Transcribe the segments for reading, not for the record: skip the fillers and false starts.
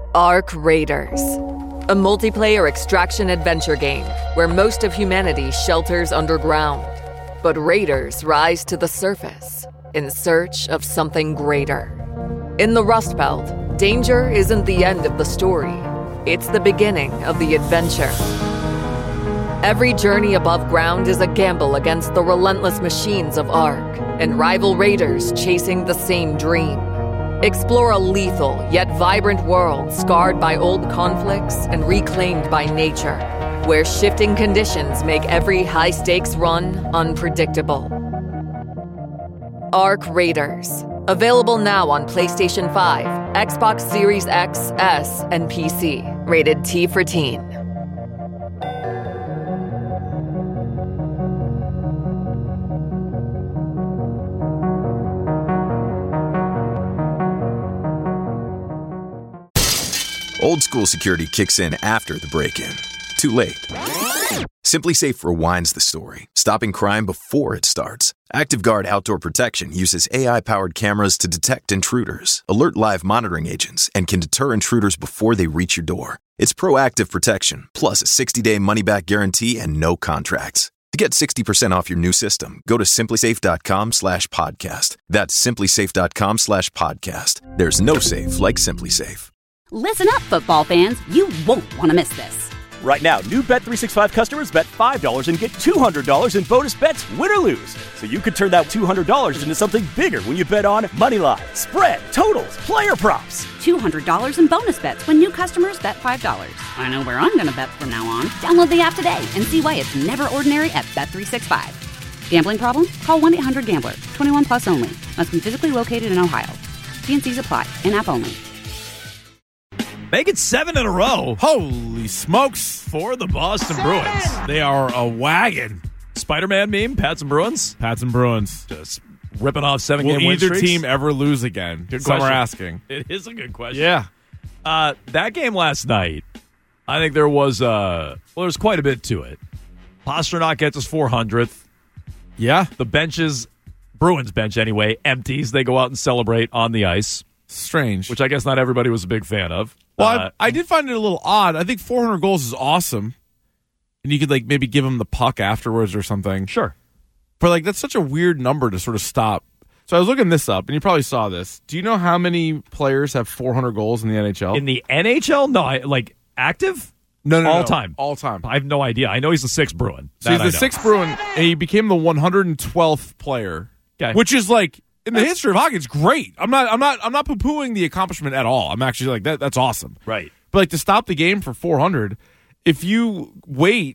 Arc Raiders, a multiplayer extraction adventure game where most of humanity shelters underground. But raiders rise to the surface in search of something greater. In the Rust Belt, danger isn't the end of the story. It's the beginning of the adventure. Every journey above ground is a gamble against the relentless machines of Arc and rival raiders chasing the same dream. Explore a lethal yet vibrant world scarred by old conflicts and reclaimed by nature, where shifting conditions make every high-stakes run unpredictable. Arc Raiders. Available now on PlayStation 5, Xbox Series X, S, and PC. Rated T for Teen. Old school security kicks in after the break-in. Too late. SimpliSafe rewinds the story, stopping crime before it starts. ActiveGuard Outdoor Protection uses AI-powered cameras to detect intruders, alert live monitoring agents, and can deter intruders before they reach your door. It's proactive protection, plus a 60-day money-back guarantee and no contracts. To get 60% off your new system, go to simplisafe.com/podcast. That's simplisafe.com/podcast. There's no safe like SimpliSafe. Listen up, football fans. You won't want to miss this. Right now, new Bet365 customers bet $5 and get $200 in bonus bets, win or lose. So you could turn that $200 into something bigger when you bet on moneyline, spread, totals, player props. $200 in bonus bets when new customers bet $5. I know where I'm going to bet from now on. Download the app today and see why it's never ordinary at Bet365. Gambling problem? Call 1-800-GAMBLER. 21 plus only. Must be physically located in Ohio. T&Cs apply. In-app only. Make it 7 in a row. Holy smokes. For the Boston Bruins. They are a wagon. Spider-Man meme, Pats and Bruins. Pats and Bruins. Just ripping off 7-game Will win either streaks. team ever lose again? Good Some question. are asking. It is a good question. Yeah. That game last night, I think there was there's quite a bit to it. Pastrnak gets his 400th. Yeah. The benches, Bruins bench anyway, empties. They go out and celebrate on the ice. Strange. Which I guess not everybody was a big fan of. Well, I did find it a little odd. I think 400 goals is awesome. And you could maybe give him the puck afterwards or something. Sure. But that's such a weird number to sort of stop. So I was looking this up, and you probably saw this. Do you know how many players have 400 goals in the NHL? In the NHL? No, active? No. All time. All time. I have no idea. I know he's the 6th Bruin. So he's the 6th Bruin, and he became the 112th player. Okay. Which is in the history of hockey, it's great. I'm not poo-pooing the accomplishment at all. I'm actually that's awesome. Right. But to stop the game for 400, if you wait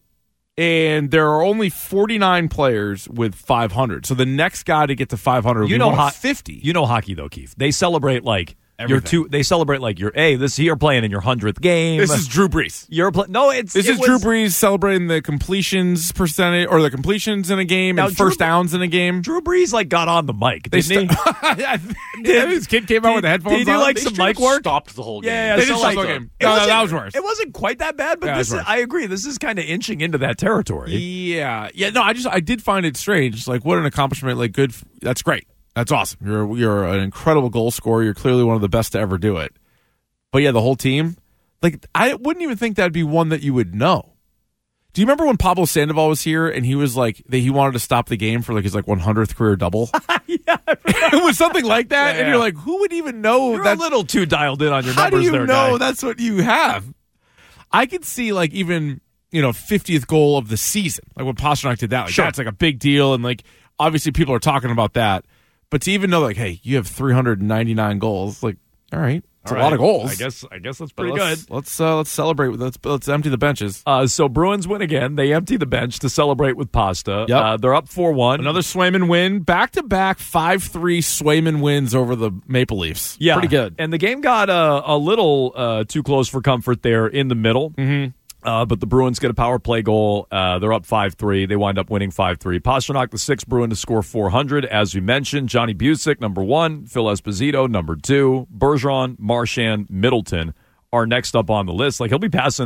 and there are only 49 players with 500, so the next guy to get to 500 will be 50. You know hockey though, Keith. They celebrate Everything. They celebrate you're playing in your 100th game. This is Drew Brees. This is Drew Brees celebrating the completions percentage or the completions in a game and first downs in a game. Drew Brees got on the mic, didn't he? His kid came out with the headphones on. Did he do some mic work? Stopped the whole game. Yeah, they did stop the game. No, that was worse. It wasn't quite that bad, but I agree. This is kind of inching into that territory. Yeah. No, I did find it strange. What an accomplishment. Good. That's great. That's awesome. You're an incredible goal scorer. You're clearly one of the best to ever do it. But yeah, the whole team, I wouldn't even think that'd be one that you would know. Do you remember when Pablo Sandoval was here and he was he wanted to stop the game for his 100th career double? Yeah, it was something like that. Yeah. And you're who would even know? You're a little too dialed in on your numbers. How do you there, know guy. That's what you have? I could see even 50th goal of the season, when Pastrnak did that. Sure. That's a big deal, and obviously people are talking about that. But to even know, hey, you have 399 goals, all right, it's a lot of goals. I guess that's pretty good. Let's celebrate. Let's empty the benches. So Bruins win again. They empty the bench to celebrate with Pasta. Yep. They're up 4-1. Another Swayman win. Back-to-back 5-3 Swayman wins over the Maple Leafs. Yeah, pretty good. And the game got a little too close for comfort there in the middle. Mm-hmm. But the Bruins get a power play goal. They're up 5-3. They wind up winning 5-3. Pastrnak, the 6th Bruin to score 400. As we mentioned, Johnny Busick, number 1. Phil Esposito, number 2. Bergeron, Marchand, Middleton are next up on the list. He'll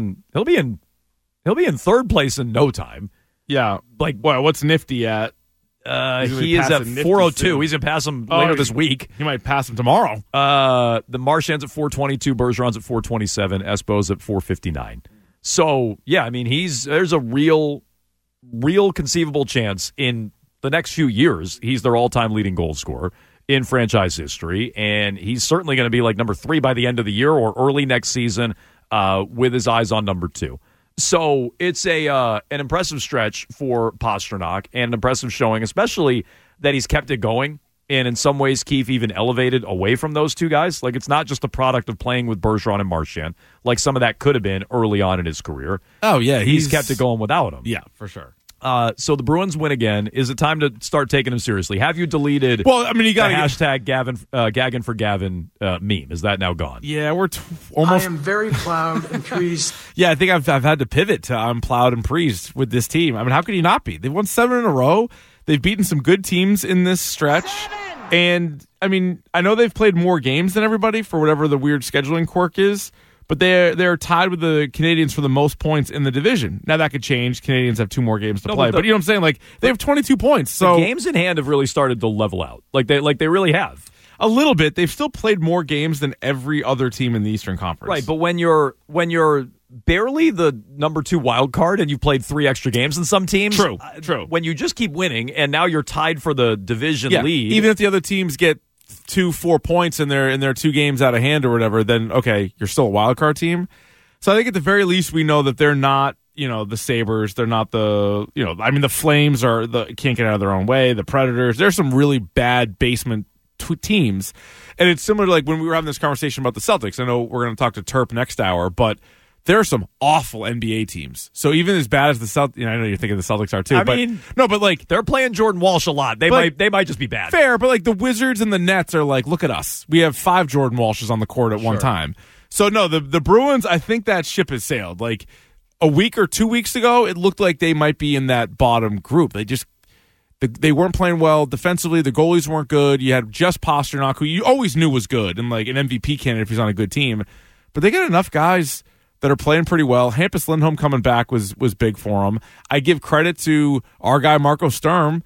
be in third place in no time. Yeah. What's Nifty at? He is at 402. He's going to pass him later this week. He might pass him tomorrow. The Marchand's at 422. Bergeron's at 427. Espo's at 459. So, yeah, I mean, there's a real conceivable chance in the next few years he's their all-time leading goal scorer in franchise history, and he's certainly going to be like number 3 by the end of the year or early next season with his eyes on number 2. So it's an impressive stretch for Pastrnak and an impressive showing, especially that he's kept it going. And in some ways, Keefe even elevated away from those two guys. Like, it's not just a product of playing with Bergeron and Marchand, like some of that could have been early on in his career. Oh, yeah. He's kept it going without him. Yeah, for sure. So the Bruins win again. Is it time to start taking him seriously? Have you deleted you got the hashtag Gagging for Gavin meme? Is that now gone? Yeah, we're almost. I am very proud and pleased. Yeah, I think I've had to pivot to I'm proud and pleased with this team. I mean, how could you not be? They've won 7 in a row. They've beaten some good teams in this stretch. And, I mean, I know they've played more games than everybody for whatever the weird scheduling quirk is, but they're tied with the Canadiens for the most points in the division. Now, that could change. Canadiens have 2 more games to play. But you know what I'm saying? Like, they have 22 points. So the games in hand have really started to level out. Like they really have. A little bit. They've still played more games than every other team in the Eastern Conference. Right, but when you're barely the number 2 wild card and you've played 3 extra games in some teams. True. When you just keep winning and now you're tied for the division lead. Even if the other teams get 4 points in their 2 games out of hand or whatever, then okay, you're still a wild card team. So I think at the very least we know that they're not, the Sabres, they're not the Flames can't get out of their own way, the Predators. There's some really bad basement teams. And it's similar to like when we were having this conversation about the Celtics. I know we're going to talk to Terp next hour, but there are some awful NBA teams. So even as bad as the Celtics, I know you're thinking the Celtics are too. But like they're playing Jordan Walsh a lot. They might just be bad. Fair, but like the Wizards and the Nets are like, look at us. We have 5 Jordan Walshes on the court at one time. So no, the Bruins, I think that ship has sailed. Like a week or 2 weeks ago, it looked like they might be in that bottom group. They weren't playing well defensively. The goalies weren't good. You had just Pastrnak, who you always knew was good and like an MVP candidate if he's on a good team. But they got enough guys that are playing pretty well. Hampus Lindholm coming back was big for him. I give credit to our guy Marco Sturm.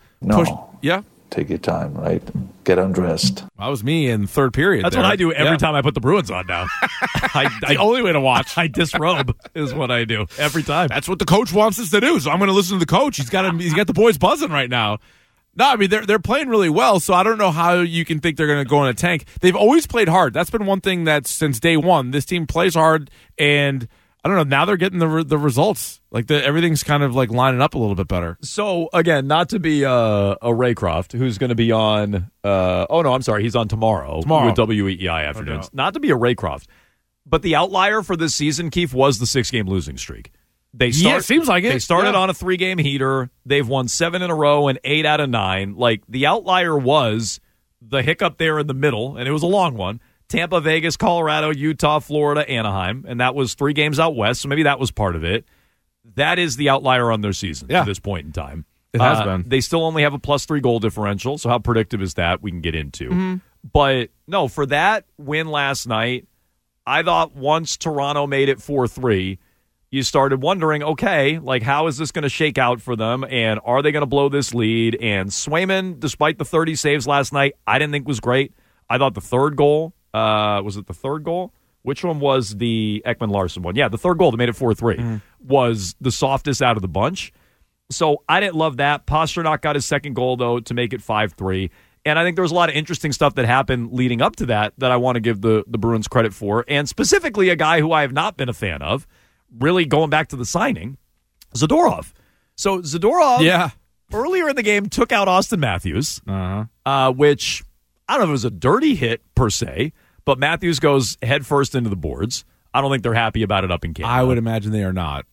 Take your time, right? Get undressed. That was me in third period. That's what I do every time I put the Bruins on now. The only way to watch. I disrobe is what I do every time. That's what the coach wants us to do. So I'm going to listen to the coach. He's got the boys buzzing right now. No, I mean, they're playing really well, so I don't know how you can think they're going to go in a tank. They've always played hard. That's been one thing that since day one, this team plays hard, and I don't know, now they're getting the results. Like, everything's kind of like lining up a little bit better. So, again, not to be a Raycroft, who's going to be on, he's on tomorrow. With WEEI Afternoons. Okay. Not to be a Raycroft, but the outlier for this season, Keith, was the 6-game losing streak. It seems like it. They started on a 3-game heater. They've won 7 in a row and 8 out of 9. Like, the outlier was the hiccup there in the middle, and it was a long one. Tampa, Vegas, Colorado, Utah, Florida, Anaheim, and that was 3 games out west, so maybe that was part of it. That is the outlier on their season at this point in time. It has been. They still only have a +3 goal differential, so how predictive is that? We can get into. Mm-hmm. But, no, for that win last night, I thought once Toronto made it 4-3, you started wondering, okay, like, how is this going to shake out for them, and are they going to blow this lead? And Swayman, despite the 30 saves last night, I didn't think was great. I thought the third goal, was it the third goal? Which one was the Ekman-Larsson one? Yeah, the third goal that made it 4-3 was the softest out of the bunch. So I didn't love that. Pastrnak got his second goal, though, to make it 5-3. And I think there was a lot of interesting stuff that happened leading up to that I want to give the Bruins credit for. And specifically a guy who I have not been a fan of, really going back to the signing, Zadorov. So Zadorov, earlier in the game, took out Austin Matthews, which I don't know if it was a dirty hit per se, but Matthews goes headfirst into the boards. I don't think they're happy about it up in Canada. I would imagine they are not.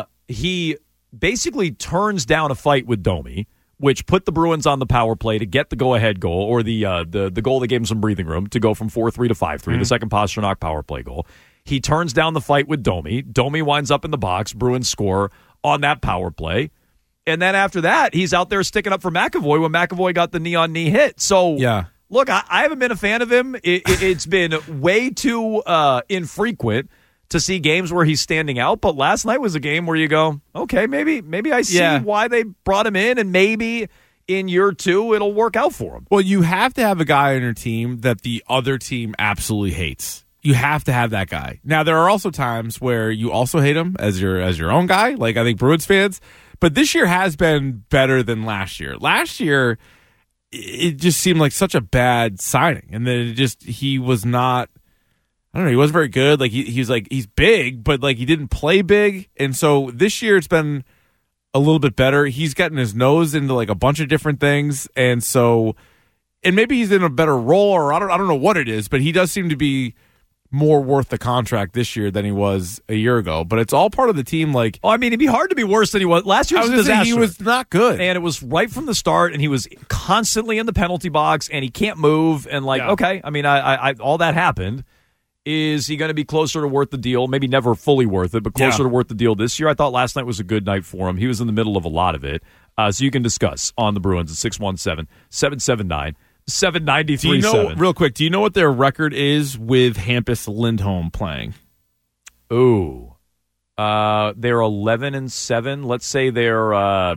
He basically turns down a fight with Domi, which put the Bruins on the power play to get the go-ahead goal, or the goal that gave him some breathing room to go from 4-3 to 5-3, the second Pastrnak power play goal. He turns down the fight with Domi. Domi winds up in the box. Bruins score on that power play. And then after that, he's out there sticking up for McAvoy when McAvoy got the knee-on-knee hit. So, look, I haven't been a fan of him. It's been way too infrequent to see games where he's standing out. But last night was a game where you go, okay, maybe I see why they brought him in, and maybe in year two, it'll work out for him. Well, you have to have a guy on your team that the other team absolutely hates. You have to have that guy. Now, there are also times where you also hate him as your own guy, like I think Bruins fans. But this year has been better than last year. Last year, it just seemed like such a bad signing, and then he was not. I don't know. He wasn't very good. Like he's big, but like he didn't play big, and so this year it's been a little bit better. He's gotten his nose into like a bunch of different things, and maybe he's in a better role, or I don't know what it is, but he does seem to be more worth the contract this year than he was a year ago. But it's all part of the team. Like, I mean, it'd be hard to be worse than he was last year. Was a disaster. He was not good, and it was right from the start. And he was constantly in the penalty box, and he can't move. And okay, I mean, I all that happened. Is he going to be closer to worth the deal? Maybe never fully worth it, but closer to worth the deal this year. I thght last night was a good night for him. He was in the middle of a lot of it. So you can discuss on the Bruins at 617-779-7937. Do you know, real quick, do you know what their record is with Hampus Lindholm playing? Ooh. They're 11-7. Let's say they're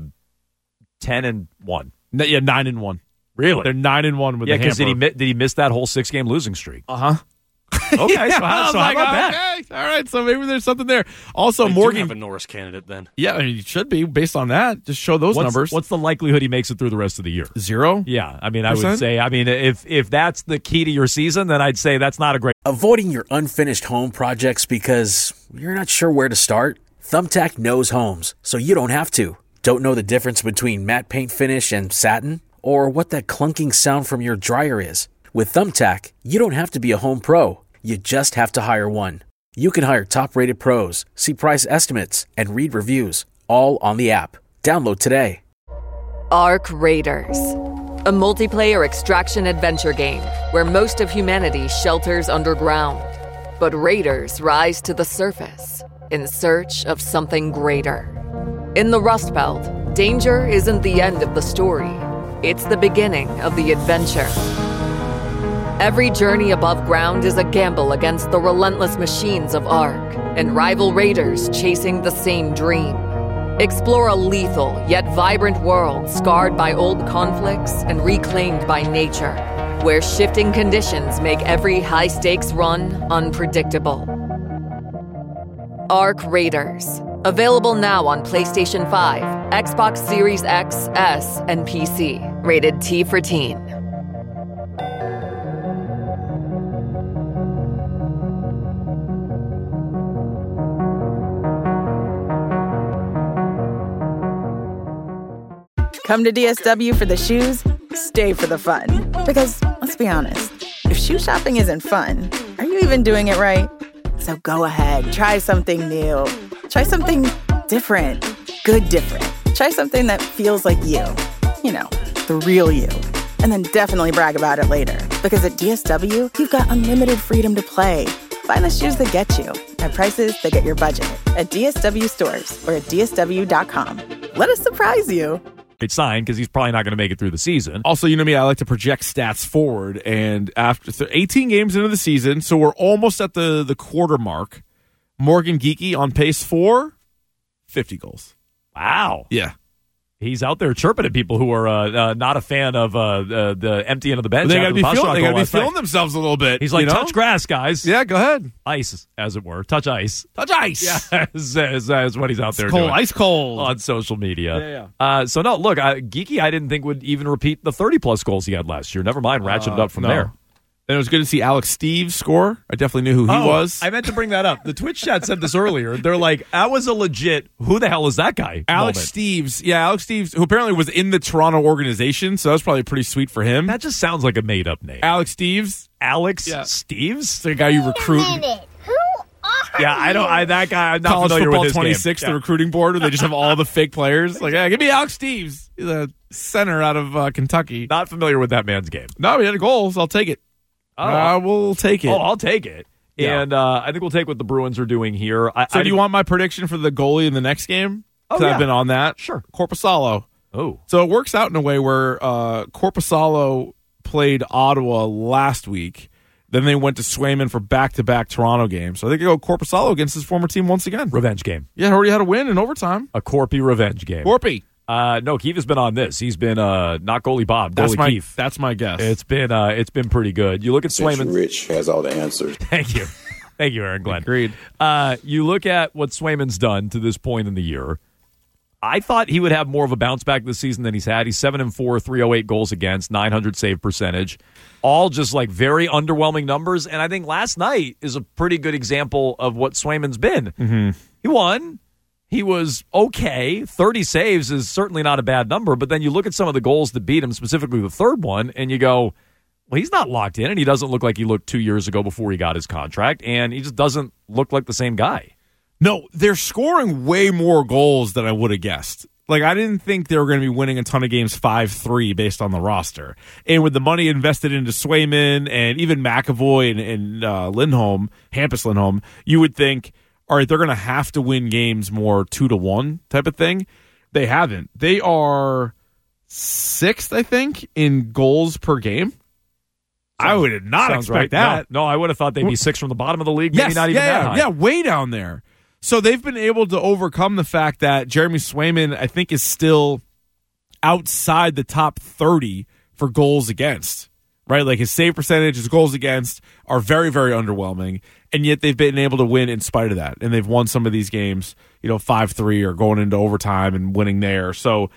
10-1. Yeah, 9-1. Really? They're 9-1 with the because Hamper. did he miss that whole 6-game losing streak? Uh-huh. Okay, so how about that? Okay. All right, so maybe there's something there. Also, they Morgan do have a Norris candidate then. Yeah, I mean, it should be based on that. Just show those numbers. What's the likelihood he makes it through the rest of the year? 0? Yeah, I mean, I would say, if that's the key to your season, then I'd say that's not a great. Avoiding your unfinished home projects because you're not sure where to start? Thumbtack knows homes, so you don't have to. Don't know the difference between matte paint finish and satin? Or what that clunking sound from your dryer is? With Thumbtack, you don't have to be a home pro. You just have to hire one. You can hire top-rated pros, see price estimates, and read reviews, all on the app. Download today. Arc Raiders, a multiplayer extraction adventure game where most of humanity shelters underground. But raiders rise to the surface in search of something greater. In the Rust Belt, danger isn't the end of the story. It's the beginning of the adventure. Every journey above ground is a gamble against the relentless machines of Ark and rival raiders chasing the same dream. Explore a lethal yet vibrant world scarred by old conflicts and reclaimed by nature, where shifting conditions make every high-stakes run unpredictable. Arc Raiders. Available now on PlayStation 5, Xbox Series X, S, and PC. Rated T for Teen. Come to DSW for the shoes, stay for the fun. Because, let's be honest, if shoe shopping isn't fun, are you even doing it right? So go ahead, try something new. Try something different. Good different. Try something that feels like you. You know, the real you. And then definitely brag about it later. Because at DSW, you've got unlimited freedom to play. Find the shoes that get you at prices that get your budget at DSW stores or at DSW.com. Let us surprise you. Great sign because he's probably not going to make it through the season. Also, you know me, I like to project stats forward, and after 18 games into the season, so we're almost at the quarter mark. Morgan Geekie on pace for 50 goals. Wow. Yeah. He's out there chirping at people who are not a fan of the emptying of the bench. They got to be feeling themselves a little bit. He's like, touch grass, guys. Yeah, go ahead. Ice, as it were. Touch ice. Touch ice. Yeah, is what he's out there cold, doing. Ice cold. On social media. Yeah. So, no, look, Geekie I didn't think would even repeat the 30-plus goals he had last year. Never mind, ratchet it up from there. And it was good to see Alex Steves score. I definitely knew who he was. I meant to bring that up. The Twitch chat said this earlier. They're like, that was a legit, who the hell is that guy? Alex Steves. Yeah, Alex Steves, who apparently was in the Toronto organization, so that was probably pretty sweet for him. That just sounds like a made-up name. Alex Steves? Steves? It's the guy you recruit. Yeah, that guy, I'm not College familiar Football with his 26, the recruiting board, where they just have all the fake players. Like, give me Alex Steves. He's a center out of Kentucky. Not familiar with that man's game. No, he had a goal, so I'll take it. I will take it. Oh, I'll take it. Yeah. And I think we'll take what the Bruins are doing here. Do you want my prediction for the goalie in the next game? Because I've been on that. Sure. Korpisalo. Oh. So it works out in a way where Korpisalo played Ottawa last week. Then they went to Swayman for back-to-back Toronto games. So I think they go Korpisalo against his former team once again. Revenge game. Yeah, already had a win in overtime. A Corpy revenge game. Corpy. No, Keith has been on this. He's been not goalie Bob, goalie Keith. That's my guess. It's been pretty good. You look at Swayman. Rich has all the answers. Thank you. Thank you, Aaron Glenn. Agreed. You look at what Swayman's done to this point in the year. I thought he would have more of a bounce back this season than he's had. He's 7-4, 308 goals against, 900 save percentage. All just like very underwhelming numbers. And I think last night is a pretty good example of what Swayman's been. Mm-hmm. He won. He was okay. 30 saves is certainly not a bad number. But then you look at some of the goals that beat him, specifically the third one, and you go, well, he's not locked in, and he doesn't look like he looked 2 years ago before he got his contract, and he just doesn't look like the same guy. No, they're scoring way more goals than I would have guessed. Like, I didn't think they were going to be winning a ton of games 5-3 based on the roster. And with the money invested into Swayman and even McAvoy and Lindholm, Hampus Lindholm, you would think, all right, they're going to have to win games more 2-1 type of thing. They haven't. They are 6th, I think, in goals per game. I would not expect right. that. No, I would have thought they'd be 6th from the bottom of the league. Maybe not even that high. Yeah, way down there. So they've been able to overcome the fact that Jeremy Swayman, I think, is still outside the top 30 for goals against, right? Like his save percentage, his goals against are very, very underwhelming, and yet they've been able to win in spite of that. And they've won some of these games, 5-3 or going into overtime and winning there. So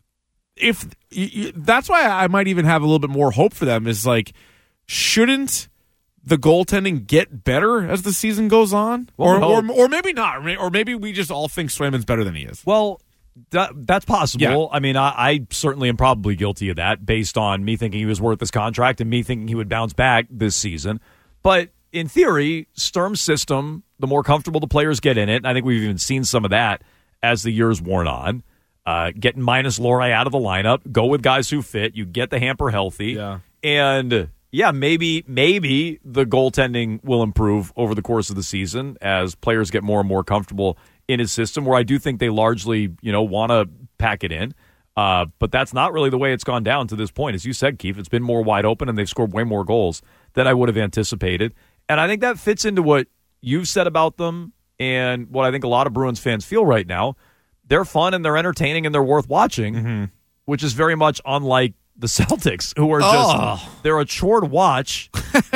that's why I might even have a little bit more hope for them is like, shouldn't the goaltending get better as the season goes on? Or maybe not. Or maybe we just all think Swayman's better than he is. Well, that's possible. Yeah. I mean, I certainly am probably guilty of that based on me thinking he was worth this contract and me thinking he would bounce back this season. But in theory, Sturm's system, the more comfortable the players get in it, and I think we've even seen some of that as the years worn on, getting minus Lohrei out of the lineup, go with guys who fit, you get the hamper healthy, and... yeah, maybe the goaltending will improve over the course of the season as players get more and more comfortable in his system, where I do think they largely, want to pack it in. But that's not really the way it's gone down to this point. As you said, Keith, it's been more wide open, and they've scored way more goals than I would have anticipated. And I think that fits into what you've said about them and what I think a lot of Bruins fans feel right now. They're fun, and they're entertaining, and they're worth watching, which is very much unlike the Celtics, who are just, they're a chore to watch,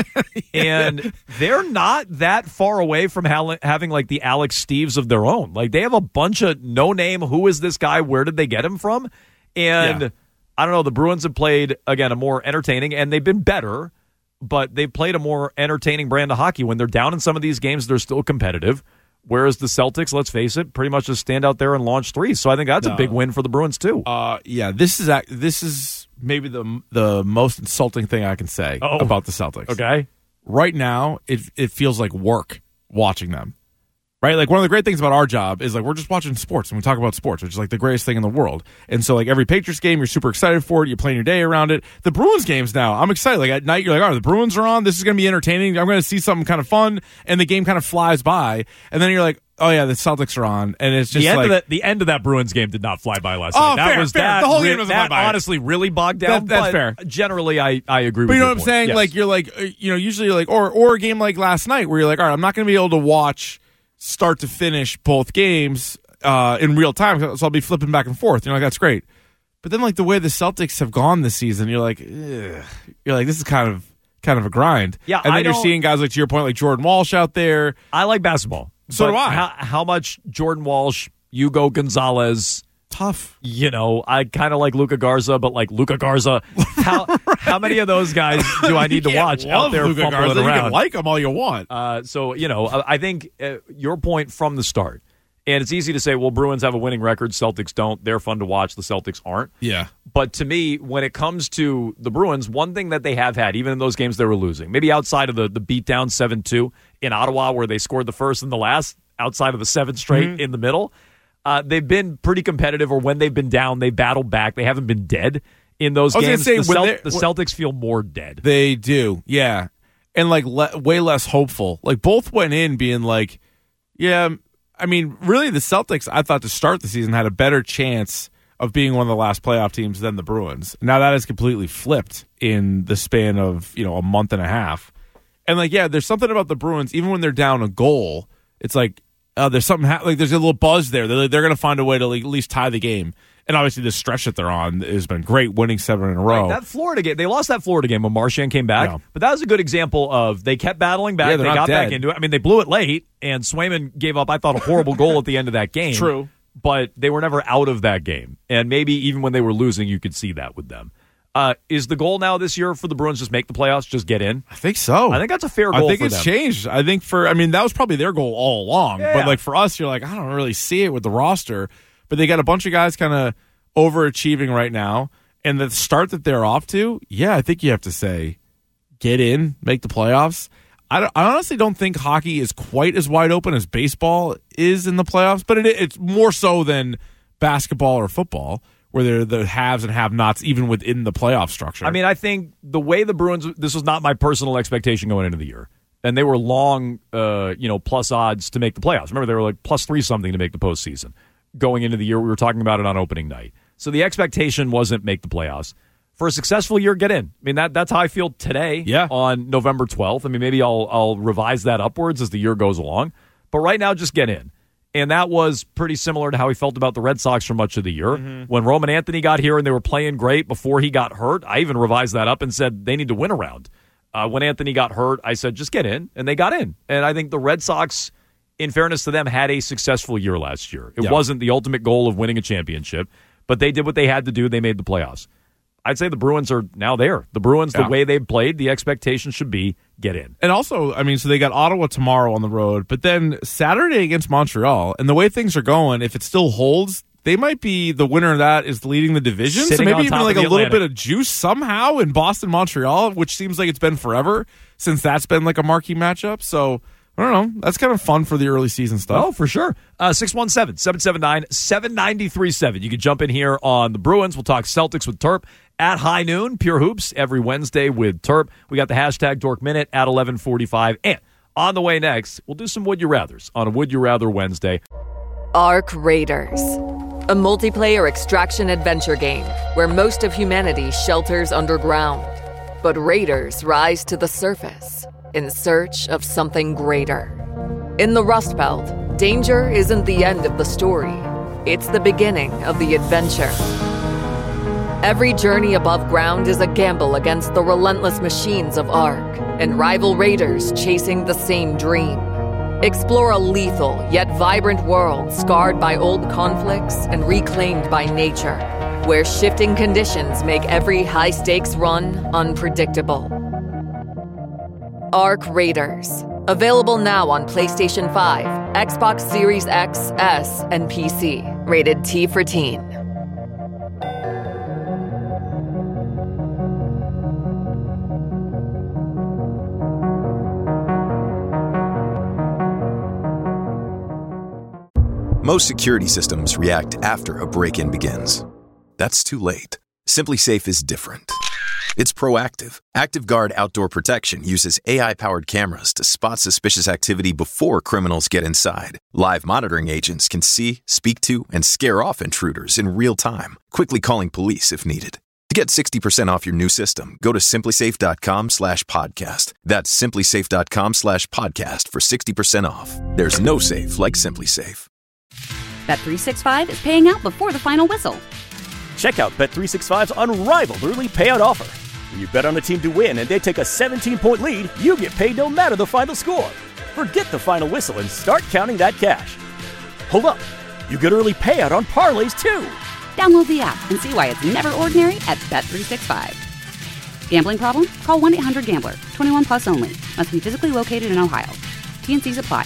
and they're not that far away from having like the Alex Steves of their own. Like they have a bunch of no-name, who is this guy, where did they get him from? And I don't know, the Bruins have played, again, a more entertaining, and they've been better, but they've played a more entertaining brand of hockey. When they're down in some of these games, they're still competitive. Whereas the Celtics, let's face it, pretty much just stand out there and launch threes. So I think that's a big win for the Bruins too. This is maybe the most insulting thing I can say about the Celtics. Okay. Right now, it feels like work watching them. Right? Like one of the great things about our job is like we're just watching sports and we talk about sports, which is like the greatest thing in the world. And so like every Patriots game, you're super excited for it. You plan your day around it. The Bruins games now, I'm excited. Like at night, you're like, all right, the Bruins are on. This is going to be entertaining. I'm going to see something kind of fun. And the game kind of flies by. And then you're like, oh yeah, the Celtics are on. And it's just the end of that Bruins game did not fly by last night. Fair. The whole game doesn't fly by. Honestly really bogged down. That's fair. Generally, I agree with you. But you know what I'm saying? Yes. Like you're like, usually you're like, or a game like last night where you're like, all right, I'm not going to be able to watch start to finish both games in real time, so I'll be flipping back and forth. You're like, that's great. But then like the way the Celtics have gone this season, you're like, this is kind of a grind. Yeah, and then you're seeing guys like, to your point, like Jordan Walsh out there. I like basketball. So do I. How much Jordan Walsh, Hugo Gonzalez, tough. I kind of like Luka Garza, but like Luka Garza, how many of those guys do I need to watch out there Luka fumbling Garza. around? You can like them all you want. I think your point from the start, and it's easy to say, well, Bruins have a winning record, Celtics don't. They're fun to watch. The Celtics aren't. Yeah. But to me, when it comes to the Bruins, one thing that they have had, even in those games they were losing, maybe outside of the beatdown 7-2 in Ottawa where they scored the first and the last, outside of the 7 straight in the middle, they've been pretty competitive, or when they've been down, they battled back. They haven't been dead in those games. The Celtics feel more dead. They do, yeah. And like way less hopeful. Like both went in being like, yeah, I mean, really the Celtics, I thought to start the season, had a better chance of being one of the last playoff teams than the Bruins. Now that has completely flipped in the span of, a month and a half. And like, yeah, there's something about the Bruins, even when they're down a goal, it's like, there's something like there's a little buzz there. They're going to find a way to at least tie the game. And obviously, this stretch that they're on has been great, winning 7 in a row. Right, that Florida game, they lost that Florida game when Marchand came back, but that was a good example of they kept battling back. They got back into it. I mean, they blew it late, and Swayman gave up, I thought, a horrible goal at the end of that game. True. But they were never out of that game. And maybe even when they were losing, you could see that with them. Is the goal now this year for the Bruins just make the playoffs, just get in? I think so. I think that's a fair goal. I think it's changed. I think that was probably their goal all along. Yeah. But like for us, you're like, I don't really see it with the roster. But they got a bunch of guys kind of overachieving right now. And the start that they're off to, I think you have to say, get in, make the playoffs. I honestly don't think hockey is quite as wide open as baseball is in the playoffs, but it's more so than basketball or football, where they're the haves and have-nots even within the playoff structure. I mean, I think the way the Bruins, this was not my personal expectation going into the year, and they were long, plus odds to make the playoffs. Remember, they were like plus 3-something to make the postseason. Going into the year, we were talking about it on opening night. So the expectation wasn't make the playoffs. For a successful year, get in. I mean, that's how I feel today on November 12th. I mean, maybe I'll revise that upwards as the year goes along. But right now, just get in. And that was pretty similar to how he felt about the Red Sox for much of the year. Mm-hmm. When Roman Anthony got here and they were playing great before he got hurt, I even revised that up and said they need to win a round. When Anthony got hurt, I said just get in, and they got in. And I think the Red Sox, in fairness to them, had a successful year last year. It wasn't the ultimate goal of winning a championship, but they did what they had to do. They made the playoffs. I'd say the Bruins are now there. The Bruins, the way they've played, the expectation should be get in. And also, I mean, so they got Ottawa tomorrow on the road, but then Saturday against Montreal, and the way things are going, if it still holds, they might be the winner of that is leading the division. Sitting so maybe even like a little Atlantic. bit of juice somehow in Boston, Montreal, which seems like it's been forever since that's been like a marquee matchup. So I don't know. That's kind of fun for the early season stuff. Oh, for sure. 617-779-7937. You can jump in here on the Bruins. We'll talk Celtics with Terp at high noon. Pure Hoops every Wednesday with Terp. We got the hashtag Dork Minute at 11:45. And on the way next, we'll do some Would You Rathers on a Would You Rather Wednesday. Arc Raiders, a multiplayer extraction adventure game where most of humanity shelters underground. But raiders rise to the surface in search of something greater. In the Rust Belt, danger isn't the end of the story. It's the beginning of the adventure. Every journey above ground is a gamble against the relentless machines of Ark and rival raiders chasing the same dream. Explore a lethal yet vibrant world scarred by old conflicts and reclaimed by nature, where shifting conditions make every high-stakes run unpredictable. Arc Raiders. Available now on PlayStation 5, Xbox Series X, S, and PC. Rated T for Teen. Most security systems react after a break-in begins. That's too late. SimpliSafe is different. It's proactive. ActiveGuard Outdoor Protection uses AI-powered cameras to spot suspicious activity before criminals get inside. Live monitoring agents can see, speak to, and scare off intruders in real time, quickly calling police if needed. To get 60% off your new system, go to SimpliSafe.com/podcast. That's SimpliSafe.com/podcast for 60% off. There's no safe like SimpliSafe. Bet365 is paying out before the final whistle. Check out Bet365's unrivaled early payout offer. When you bet on a team to win and they take a 17-point lead, you get paid no matter the final score. Forget the final whistle and start counting that cash. Hold up. You get early payout on parlays, too. Download the app and see why it's never ordinary at Bet365. Gambling problem? Call 1-800-GAMBLER. 21 plus only. Must be physically located in Ohio. T&Cs apply.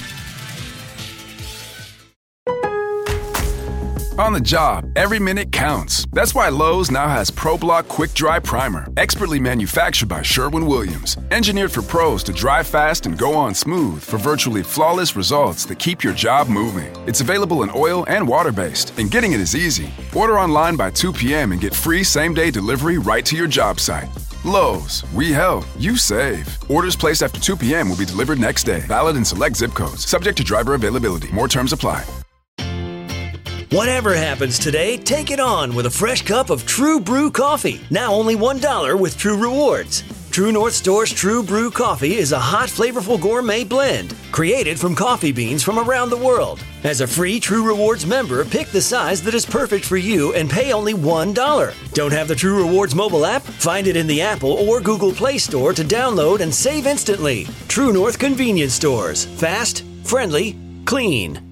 On the job, every minute counts. That's why Lowe's now has ProBlock Quick Dry Primer, expertly manufactured by Sherwin-Williams. Engineered for pros to dry fast and go on smooth for virtually flawless results that keep your job moving. It's available in oil and water-based, and getting it is easy. Order online by 2 p.m. and get free same-day delivery right to your job site. Lowe's, we help, you save. Orders placed after 2 p.m. will be delivered next day. Valid in select zip codes. Subject to driver availability. More terms apply. Whatever happens today, take it on with a fresh cup of True Brew coffee. Now only $1 with True Rewards. True North Store's True Brew Coffee is a hot, flavorful gourmet blend created from coffee beans from around the world. As a free True Rewards member, pick the size that is perfect for you and pay only $1. Don't have the True Rewards mobile app? Find it in the Apple or Google Play Store to download and save instantly. True North Convenience Stores. Fast, friendly, clean.